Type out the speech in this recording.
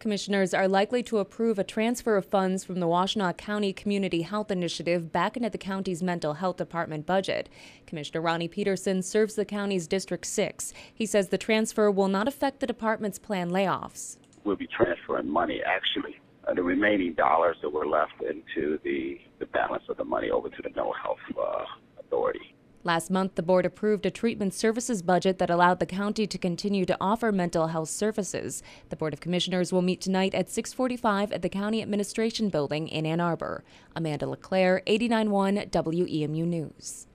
Commissioners are likely to approve a transfer of funds from the Washtenaw County Community Health Initiative back into the county's mental health department budget. Commissioner Ronnie Peterson serves the county's District 6. He says the transfer will not affect the department's planned layoffs. We'll be transferring money, actually, the remaining dollars that were left into the balance of the money over to the Mental Health Authority. Last month, the board approved a treatment services budget that allowed the county to continue to offer mental health services. The Board of Commissioners will meet tonight at 6:45 at the County Administration Building in Ann Arbor. Amanda LeClaire, 89.1 WEMU News.